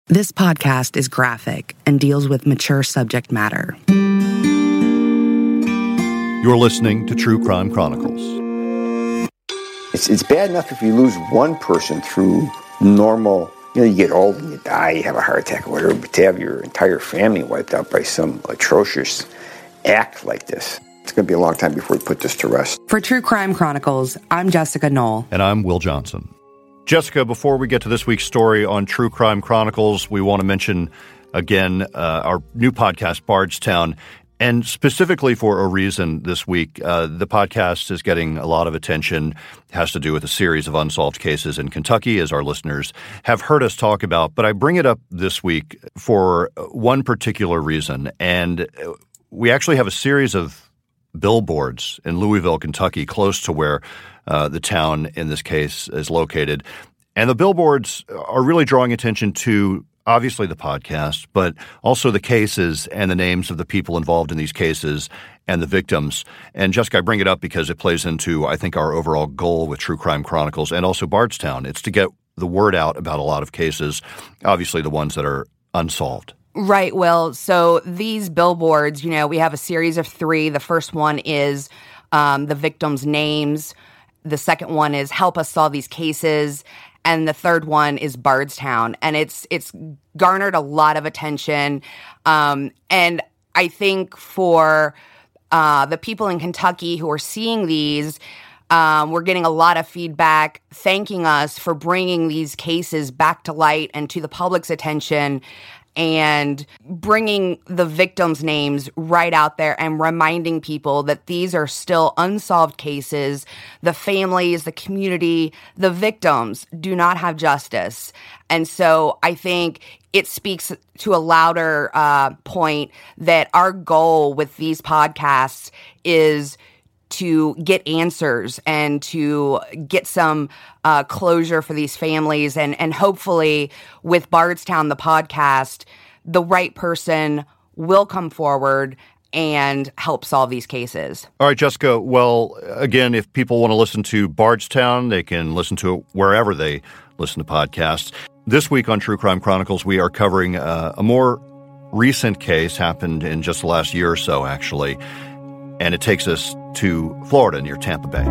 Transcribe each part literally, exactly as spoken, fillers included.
This podcast is graphic and deals with mature subject matter. You're listening to True Crime Chronicles. It's, it's bad enough if you lose one person through normal, you know, you get old and you die, you have a heart attack or whatever, but to have your entire family wiped out by some atrocious act like this, it's going to be a long time before we put this to rest. For True Crime Chronicles, I'm Jessica Knoll. And I'm Will Johnson. Jessica, before we get to this week's story on True Crime Chronicles, we want to mention again uh, our new podcast, Bardstown. And specifically for a reason this week, uh, the podcast is getting a lot of attention. It has to do with a series of unsolved cases in Kentucky, as our listeners have heard us talk about. But I bring it up this week for one particular reason. And we actually have a series of billboards in Louisville, Kentucky, close to where uh, the town in this case is located. And the billboards are really drawing attention to obviously the podcast, but also the cases and the names of the people involved in these cases and the victims. And Jessica, I bring it up because it plays into, I think, our overall goal with True Crime Chronicles and also Bardstown. It's to get the word out about a lot of cases, obviously the ones that are unsolved. Right, Will. So these billboards, you know, we have a series of three. The first one is um, the victims' names. The second one is help us solve these cases. And the third one is Bardstown. And it's it's garnered a lot of attention. Um, and I think for uh, the people in Kentucky who are seeing these, um, we're getting a lot of feedback thanking us for bringing these cases back to light and to the public's attention and bringing the victims' names right out there and reminding people that these are still unsolved cases. The families, the community, the victims do not have justice. And so I think it speaks to a louder uh, point that our goal with these podcasts is to get answers and to get some uh, closure for these families. And, and hopefully with Bardstown, the podcast, the right person will come forward and help solve these cases. All right, Jessica. Well, again, if people want to listen to Bardstown, they can listen to it wherever they listen to podcasts. This week on True Crime Chronicles, we are covering uh, a more recent case, happened in just the last year or so, actually. And it takes us to Florida near Tampa Bay.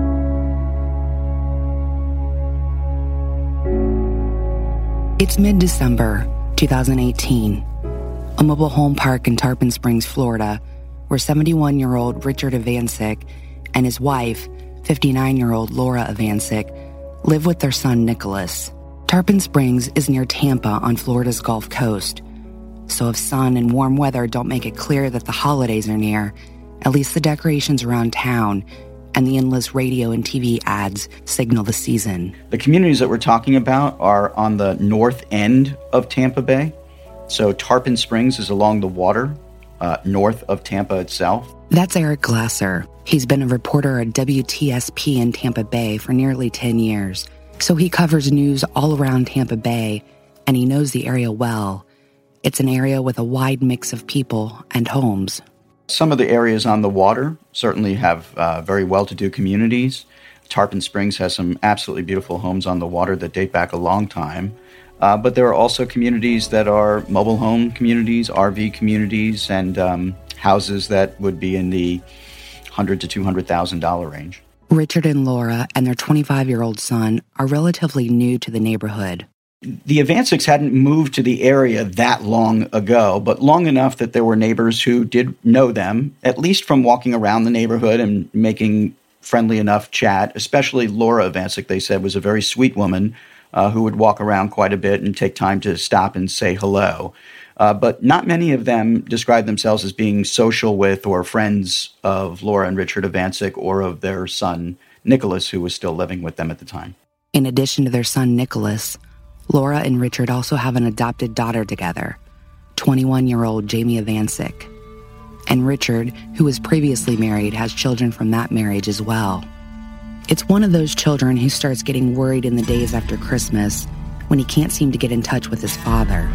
It's mid-December two thousand eighteen. A mobile home park in Tarpon Springs, Florida, where seventy-one-year-old Richard Ivancic and his wife, fifty-nine-year-old Laura Ivancic, live with their son Nicholas. Tarpon Springs is near Tampa on Florida's Gulf Coast. So if sun and warm weather don't make it clear that the holidays are near, at least the decorations around town and the endless radio and T V ads signal the season. The communities that we're talking about are on the north end of Tampa Bay. So Tarpon Springs is along the water, uh, north of Tampa itself. That's Eric Glasser. He's been a reporter at W T S P in Tampa Bay for nearly ten years. So he covers news all around Tampa Bay, and he knows the area well. It's an area with a wide mix of people and homes. Some of the areas on the water certainly have uh, very well-to-do communities. Tarpon Springs has some absolutely beautiful homes on the water that date back a long time. Uh, but there are also communities that are mobile home communities, R V communities, and um, houses that would be in the one hundred thousand to two hundred thousand dollars range. Richard and Laura and their twenty-five-year-old son are relatively new to the neighborhood. The Ivancics hadn't moved to the area that long ago, but long enough that there were neighbors who did know them, at least from walking around the neighborhood and making friendly enough chat. Especially Laura Ivancic, they said, was a very sweet woman uh, who would walk around quite a bit and take time to stop and say hello. Uh, but not many of them described themselves as being social with or friends of Laura and Richard Ivancic or of their son, Nicholas, who was still living with them at the time. In addition to their son, Nicholas, Laura and Richard also have an adopted daughter together, twenty-one-year-old Jamie Ivancic. And Richard, who was previously married, has children from that marriage as well. It's one of those children who starts getting worried in the days after Christmas when he can't seem to get in touch with his father.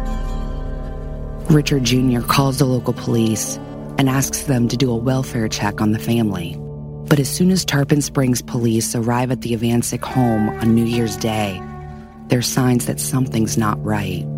Richard Junior calls the local police and asks them to do a welfare check on the family. But as soon as Tarpon Springs police arrive at the Ivancic home on New Year's Day, there's signs that something's not right.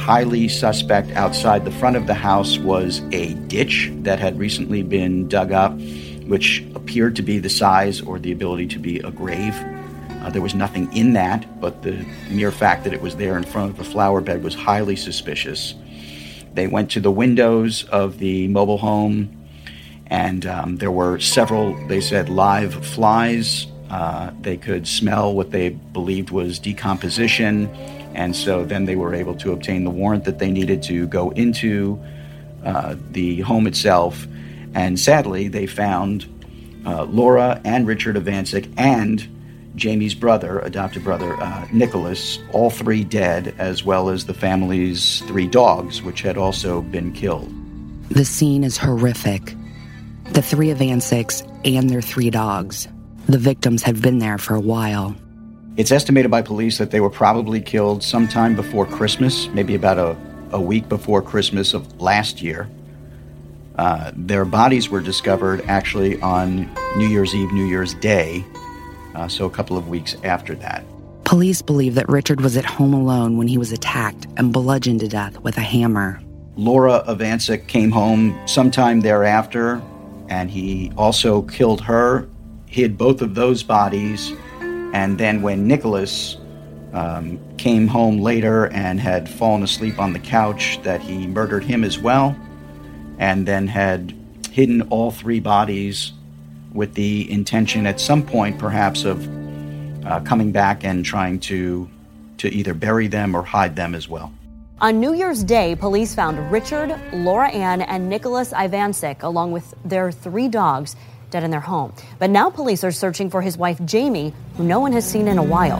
highly suspect outside the front of the house was a ditch that had recently been dug up, which appeared to be the size or the ability to be a grave. Uh, there was nothing in that, but the mere fact that it was there in front of a flower bed was highly suspicious. They went to the windows of the mobile home, and um, there were several, they said, live flies. Uh, they could smell what they believed was decomposition, and so then they were able to obtain the warrant that they needed to go into uh, the home itself. And sadly, they found uh, Laura and Richard Ivancic and Jamie's brother, adopted brother, uh, Nicholas, all three dead, as well as the family's three dogs, which had also been killed. The scene is horrific. The three Ivancics and their three dogs. The victims have been there for a while. It's estimated by police that they were probably killed sometime before Christmas, maybe about a, a week before Christmas of last year. Uh, their bodies were discovered actually on New Year's Eve, New Year's Day, uh, so a couple of weeks after that. Police believe that Richard was at home alone when he was attacked and bludgeoned to death with a hammer. Laura Ivancic came home sometime thereafter, and he also killed her, hid both of those bodies, and then when Nicholas um, came home later and had fallen asleep on the couch, that he murdered him as well, and then had hidden all three bodies with the intention at some point perhaps of uh, coming back and trying to to either bury them or hide them as well. On New Year's Day, police found Richard, Laura Ann, and Nicholas Ivancic, along with their three dogs, dead in their home. But now police are searching for his wife, Jamie, who no one has seen in a while.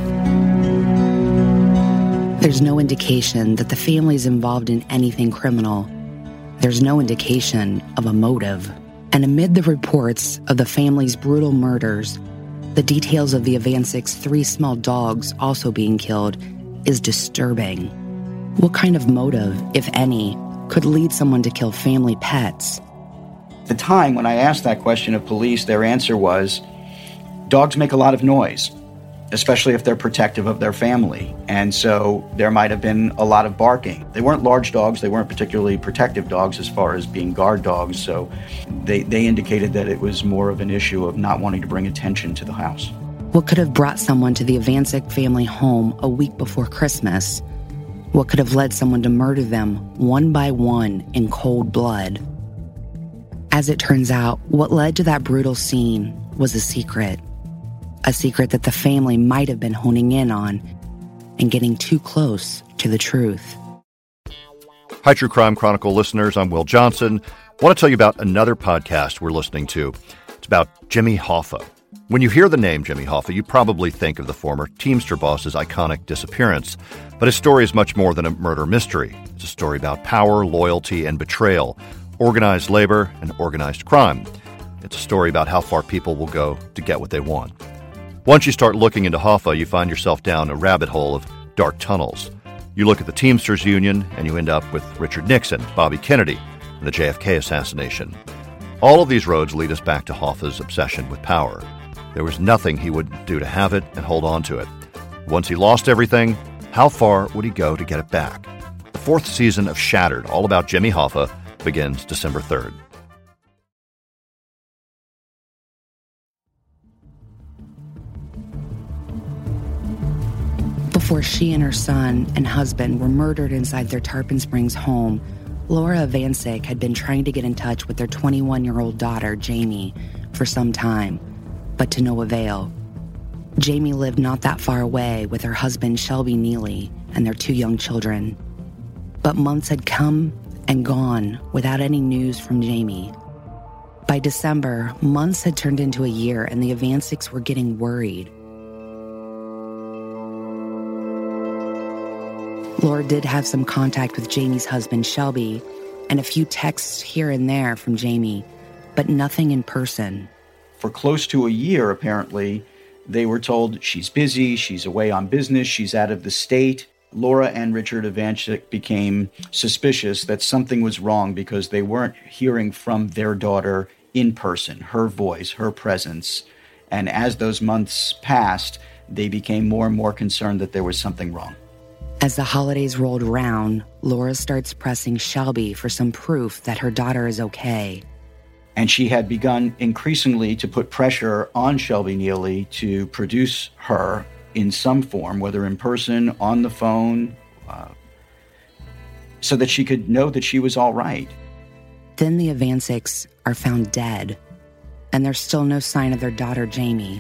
There's no indication that the family's involved in anything criminal. There's no indication of a motive. And amid the reports of the family's brutal murders, the details of the Ivancic's three small dogs also being killed is disturbing. What kind of motive, if any, could lead someone to kill family pets? At the time, when I asked that question of police, their answer was, dogs make a lot of noise, especially if they're protective of their family. And so there might have been a lot of barking. They weren't large dogs. They weren't particularly protective dogs as far as being guard dogs. So they, they indicated that it was more of an issue of not wanting to bring attention to the house. What could have brought someone to the Ivancic family home a week before Christmas? What could have led someone to murder them one by one in cold blood? As it turns out, what led to that brutal scene was a secret. A secret that the family might have been honing in on and getting too close to the truth. Hi, True Crime Chronicle listeners. I'm Will Johnson. I want to tell you about another podcast we're listening to. It's about Jimmy Hoffa. When you hear the name Jimmy Hoffa, you probably think of the former Teamster boss's iconic disappearance. But his story is much more than a murder mystery. It's a story about power, loyalty, and betrayal, organized labor, and organized crime. It's a story about how far people will go to get what they want. Once you start looking into Hoffa, you find yourself down a rabbit hole of dark tunnels. You look at the Teamsters Union, and you end up with Richard Nixon, Bobby Kennedy, and the J F K assassination. All of these roads lead us back to Hoffa's obsession with power. There was nothing he wouldn't do to have it and hold on to it. Once he lost everything, how far would he go to get it back? The fourth season of Shattered, all about Jimmy Hoffa, begins December third. Before she and her son and husband were murdered inside their Tarpon Springs home, Laura Ivancic had been trying to get in touch with their twenty-one-year-old daughter, Jamie, for some time, but to no avail. Jamie lived not that far away with her husband, Shelby Neely, and their two young children. But months had come and gone without any news from Jamie. By December, months had turned into a year, and the Ivancics were getting worried. Laura did have some contact with Jamie's husband, Shelby, and a few texts here and there from Jamie, but nothing in person. For close to a year, apparently, they were told she's busy, she's away on business, she's out of the state. Laura and Richard Ivancic became suspicious that something was wrong because they weren't hearing from their daughter in person, her voice, her presence. And as those months passed, they became more and more concerned that there was something wrong. As the holidays rolled around, Laura starts pressing Shelby for some proof that her daughter is okay. And she had begun increasingly to put pressure on Shelby Neely to produce her in some form, whether in person, on the phone, uh, so that she could know that she was all right. Then the Ivancecs are found dead, and there's still no sign of their daughter, Jamie.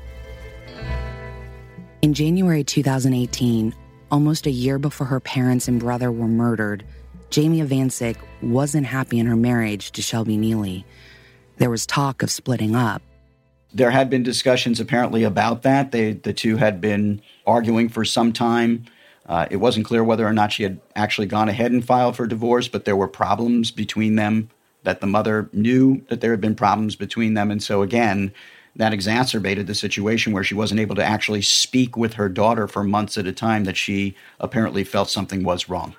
In January two thousand eighteen, almost a year before her parents and brother were murdered, Jamie Ivancek wasn't happy in her marriage to Shelby Neely. There was talk of splitting up. There had been discussions apparently about that. They, the two had been arguing for some time. Uh, it wasn't clear whether or not she had actually gone ahead and filed for divorce, but there were problems between them, that the mother knew that there had been problems between them. And so again, that exacerbated the situation where she wasn't able to actually speak with her daughter for months at a time, that she apparently felt something was wrong.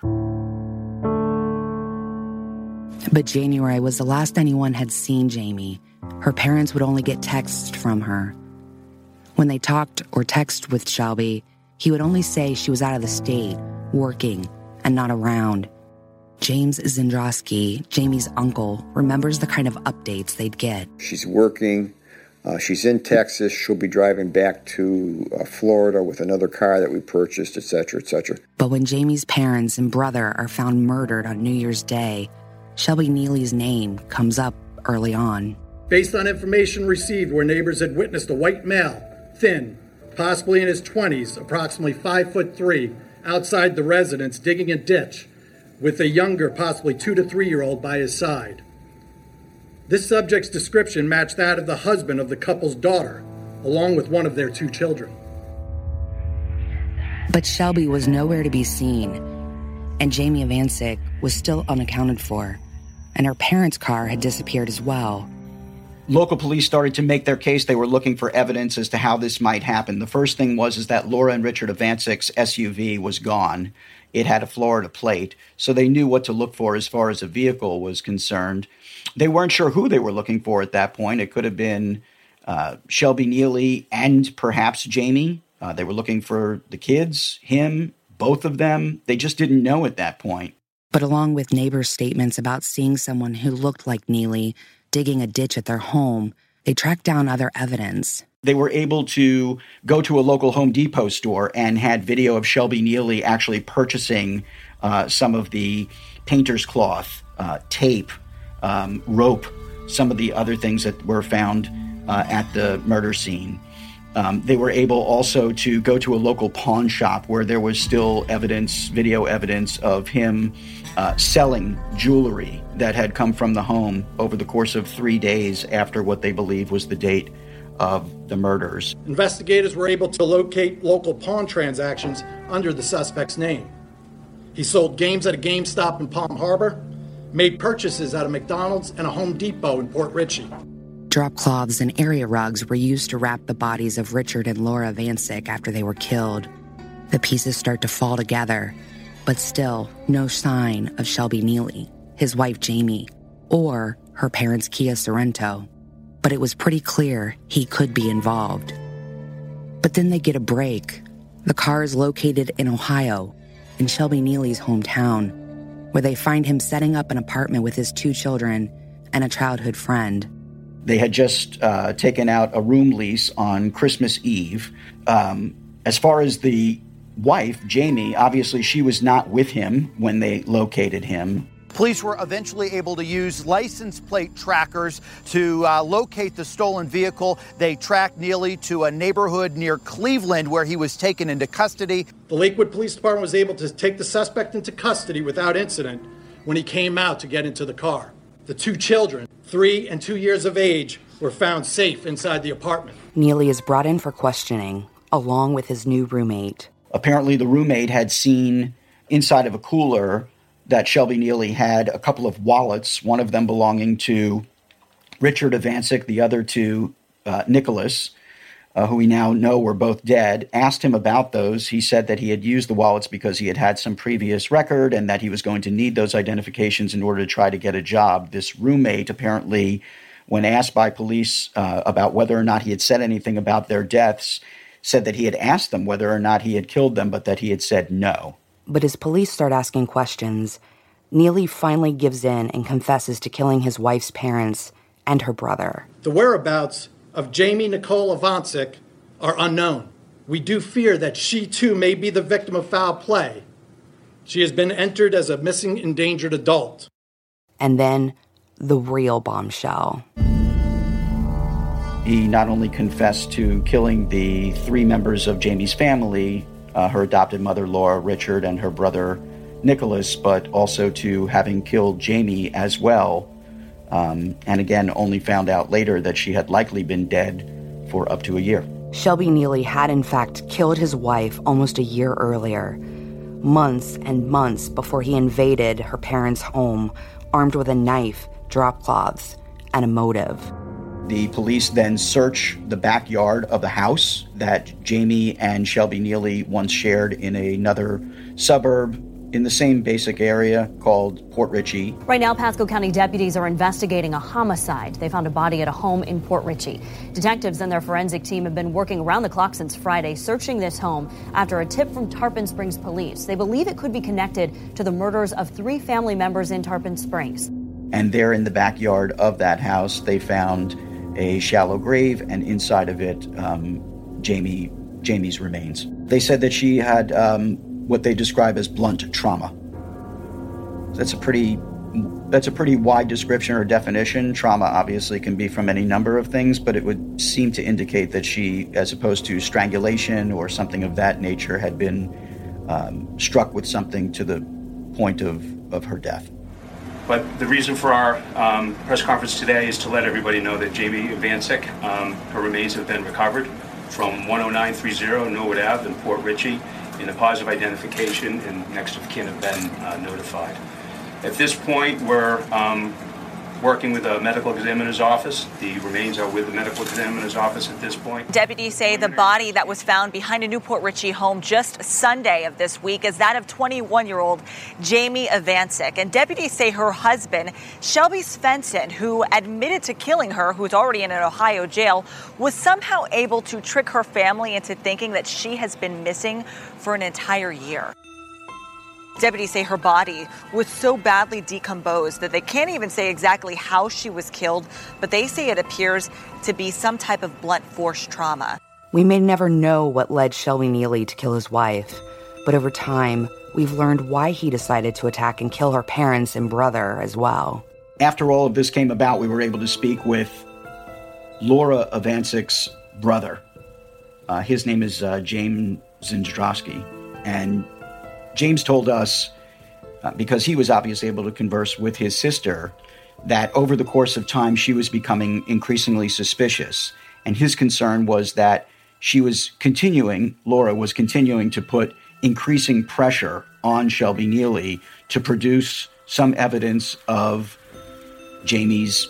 But January was the last anyone had seen Jamie. Her parents would only get texts from her. When they talked or texted with Shelby, he would only say she was out of the state, working, and not around. James Zendrowski, Jamie's uncle, remembers the kind of updates they'd get. She's working. Uh, she's in Texas. She'll be driving back to uh, Florida with another car that we purchased, et cetera, et cetera. But when Jamie's parents and brother are found murdered on New Year's Day, Shelby Neely's name comes up early on. Based on information received where neighbors had witnessed a white male, thin, possibly in his twenties, approximately five foot three, outside the residence digging a ditch, with a younger, possibly two to three-year-old by his side. This subject's description matched that of the husband of the couple's daughter, along with one of their two children. But Shelby was nowhere to be seen, and Jamie Ivancek was still unaccounted for, and her parents' car had disappeared as well. Local police started to make their case. They were looking for evidence as to how this might happen. The first thing was is that Laura and Richard Ivancek's S U V was gone. It had a Florida plate, so they knew what to look for as far as a vehicle was concerned. They weren't sure who they were looking for at that point. It could have been uh, Shelby Neely and perhaps Jamie. Uh, they were looking for the kids, him, both of them. They just didn't know at that point. But along with neighbors' statements about seeing someone who looked like Neely digging a ditch at their home, they tracked down other evidence. They were able to go to a local Home Depot store and had video of Shelby Neely actually purchasing uh, some of the painter's cloth, uh, tape, um, rope, some of the other things that were found uh, at the murder scene. Um, they were able also to go to a local pawn shop where there was still evidence, video evidence of him uh, selling jewelry that had come from the home over the course of three days after what they believe was the date of the murders. Investigators were able to locate local pawn transactions under the suspect's name. He sold games at a GameStop in Palm Harbor, made purchases at a McDonald's and a Home Depot in Port Richey. Drop cloths and area rugs were used to wrap the bodies of Richard and Laura Ivancek after they were killed. The pieces start to fall together, but still no sign of Shelby Neely, his wife Jamie, or her parents Kia Sorrento. But it was pretty clear he could be involved. But then they get a break. The car is located in Ohio, in Shelby Neely's hometown, where they find him setting up an apartment with his two children and a childhood friend. They had just uh, taken out a room lease on Christmas Eve. Um, as far as the wife, Jamie, obviously she was not with him when they located him. Police were eventually able to use license plate trackers to uh, locate the stolen vehicle. They tracked Neely to a neighborhood near Cleveland where he was taken into custody. The Lakewood Police Department was able to take the suspect into custody without incident when he came out to get into the car. The two children, three and two years of age, were found safe inside the apartment. Neely is brought in for questioning, along with his new roommate. Apparently the roommate had seen inside of a cooler that Shelby Neely had a couple of wallets, one of them belonging to Richard Ivancek, the other to uh, Nicholas, uh, who we now know were both dead. Asked him about those. He said that he had used the wallets because he had had some previous record and that he was going to need those identifications in order to try to get a job. This roommate apparently, when asked by police uh, about whether or not he had said anything about their deaths, said that he had asked them whether or not he had killed them, but that he had said no. But as police start asking questions, Neely finally gives in and confesses to killing his wife's parents and her brother. The whereabouts of Jamie Nicole Ivancic are unknown. We do fear that she too may be the victim of foul play. She has been entered as a missing endangered adult. And then the real bombshell. He not only confessed to killing the three members of Jamie's family, uh, her adopted mother, Laura, Richard, and her brother, Nicholas, but also to having killed Jamie as well. Um, and again, only found out later that she had likely been dead for up to a year. Shelby Neely had in fact killed his wife almost a year earlier, months and months before he invaded her parents' home, armed with a knife, drop cloths, and a motive. The police then search the backyard of the house that Jamie and Shelby Neely once shared in another suburb in the same basic area called Port Richey. Right now, Pasco County deputies are investigating a homicide. They found a body at a home in Port Richey. Detectives and their forensic team have been working around the clock since Friday, searching this home after a tip from Tarpon Springs police. They believe it could be connected to the murders of three family members in Tarpon Springs. And there in the backyard of that house, they found a shallow grave, and inside of it, um, Jamie, Jamie's remains. They said that she had um, what they describe as blunt trauma. That's a pretty that's a pretty wide description or definition. Trauma obviously can be from any number of things, but it would seem to indicate that she, as opposed to strangulation or something of that nature, had been um, struck with something to the point of, of her death. But the reason for our um, press conference today is to let everybody know that Jamie Ivancic, um, her remains have been recovered from one oh nine three oh Norwood Avenue in Port Richey, in a positive identification, and next of kin have been uh, notified. At this point, we're um, working with the medical examiner's office. The remains are with the medical examiner's office at this point. Deputies say the body that was found behind a New Port Richey home just Sunday of this week is that of twenty-one-year-old Jamie Ivancic. And deputies say her husband, Shelby Svensson, who admitted to killing her, who's already in an Ohio jail, was somehow able to trick her family into thinking that she has been missing for an entire year. Deputies say her body was so badly decomposed that they can't even say exactly how she was killed, but they say it appears to be some type of blunt force trauma. We may never know what led Shelby Neely to kill his wife, but over time, we've learned why he decided to attack and kill her parents and brother as well. After all of this came about, we were able to speak with Laura Ivancic's brother. Uh, his name is uh, James Zinzdrowski, and James told us, uh, because he was obviously able to converse with his sister, that over the course of time she was becoming increasingly suspicious. And his concern was that she was continuing, Laura was continuing to put increasing pressure on Shelby Neely to produce some evidence of Jamie's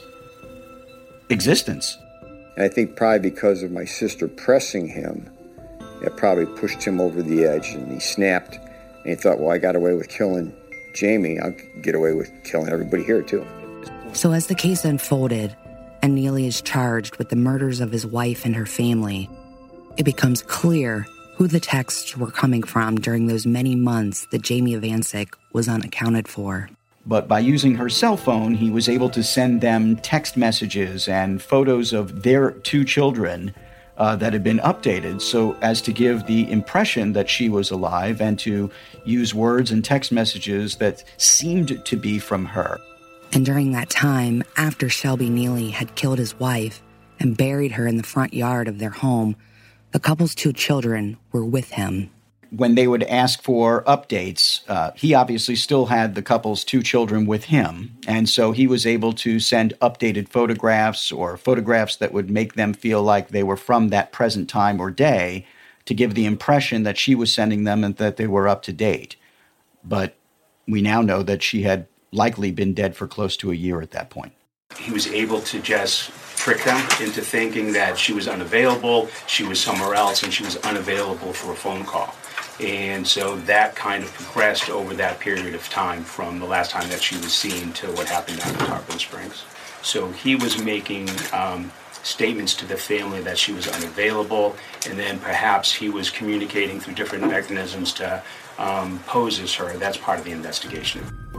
existence. And I think probably because of my sister pressing him, it probably pushed him over the edge, and he snapped. And he thought, well, I got away with killing Jamie. I'll get away with killing everybody here, too. So as the case unfolded, and Neely is charged with the murders of his wife and her family, it becomes clear who the texts were coming from during those many months that Jamie Ivancic was unaccounted for. But by using her cell phone, he was able to send them text messages and photos of their two children Uh, that had been updated so as to give the impression that she was alive and to use words and text messages that seemed to be from her. And during that time, after Shelby Neely had killed his wife and buried her in the front yard of their home, the couple's two children were with him. When they would ask for updates, uh, he obviously still had the couple's two children with him, and so he was able to send updated photographs or photographs that would make them feel like they were from that present time or day to give the impression that she was sending them and that they were up to date. But we now know that she had likely been dead for close to a year at that point. He was able to just trick them into thinking that she was unavailable, she was somewhere else, and she was unavailable for a phone call. And so that kind of progressed over that period of time from the last time that she was seen to what happened down in Tarpon Springs. So he was making um, statements to the family that she was unavailable, and then perhaps he was communicating through different mechanisms to um, poses her. That's part of the investigation.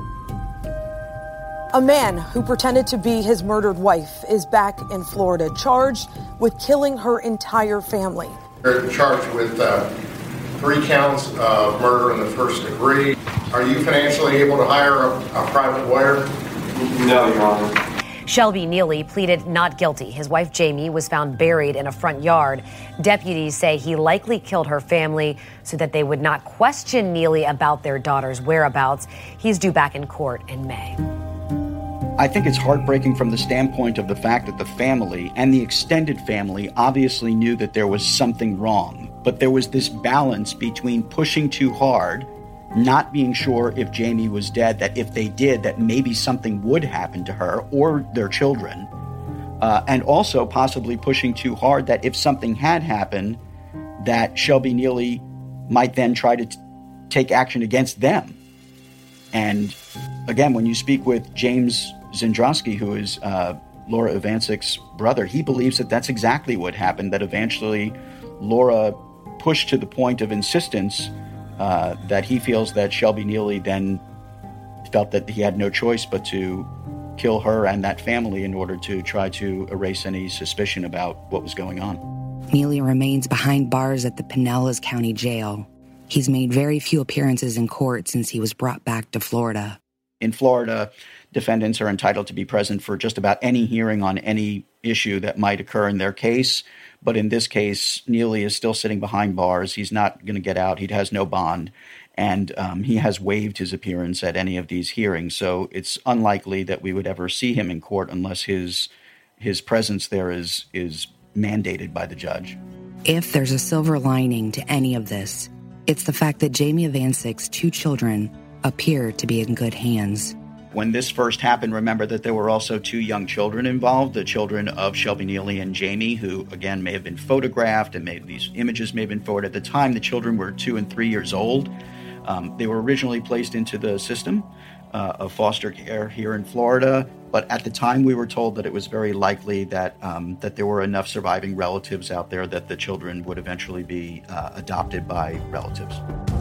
A man who pretended to be his murdered wife is back in Florida, charged with killing her entire family. They're charged with uh, three counts of murder in the first degree. Are you financially able to hire a, a private lawyer? No, Your Honor. Shelby Neely pleaded not guilty. His wife, Jamie, was found buried in a front yard. Deputies say he likely killed her family so that they would not question Neely about their daughter's whereabouts. He's due back in court in May. I think it's heartbreaking from the standpoint of the fact that the family and the extended family obviously knew that there was something wrong. But there was this balance between pushing too hard, not being sure if Jamie was dead, that if they did, that maybe something would happen to her or their children, uh, and also possibly pushing too hard that if something had happened, that Shelby Neely might then try to t- take action against them. And again, when you speak with James Zendrowski, who is uh, Laura Ivansik's brother, he believes that that's exactly what happened, that eventually Laura pushed to the point of insistence Uh, that he feels that Shelby Neely then felt that he had no choice but to kill her and that family in order to try to erase any suspicion about what was going on. Neely remains behind bars at the Pinellas County Jail. He's made very few appearances in court since he was brought back to Florida. In Florida, defendants are entitled to be present for just about any hearing on any issue that might occur in their case. But in this case, Neely is still sitting behind bars. He's not going to get out. He has no bond. And um, he has waived his appearance at any of these hearings. So it's unlikely that we would ever see him in court unless his his presence there is is mandated by the judge. If there's a silver lining to any of this, it's the fact that Jamie Ivansik's two children appear to be in good hands. When this first happened, remember that there were also two young children involved, the children of Shelby Neely and Jamie, who, again, may have been photographed, and may, these images may have been forwarded. At the time, the children were two and three years old. Um, they were originally placed into the system uh, of foster care here in Florida, but at the time we were told that it was very likely that um, that there were enough surviving relatives out there that the children would eventually be uh, adopted by relatives.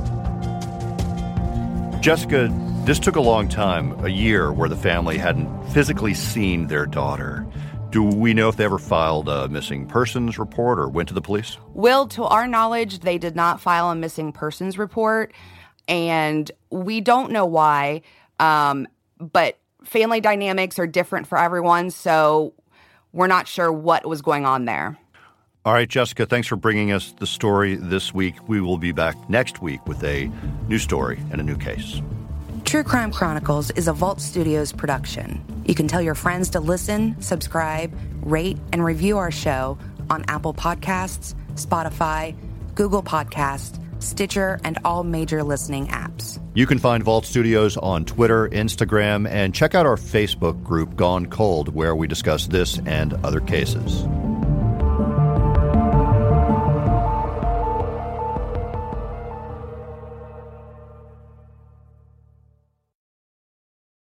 Jessica, this took a long time, a year, where the family hadn't physically seen their daughter. Do we know if they ever filed a missing persons report or went to the police? Will, to our knowledge, they did not file a missing persons report, and we don't know why, um, but family dynamics are different for everyone, so we're not sure what was going on there. All right, Jessica, thanks for bringing us the story this week. We will be back next week with a new story and a new case. True Crime Chronicles is a Vault Studios production. You can tell your friends to listen, subscribe, rate, and review our show on Apple Podcasts, Spotify, Google Podcasts, Stitcher, and all major listening apps. You can find Vault Studios on Twitter, Instagram, and check out our Facebook group, Gone Cold, where we discuss this and other cases.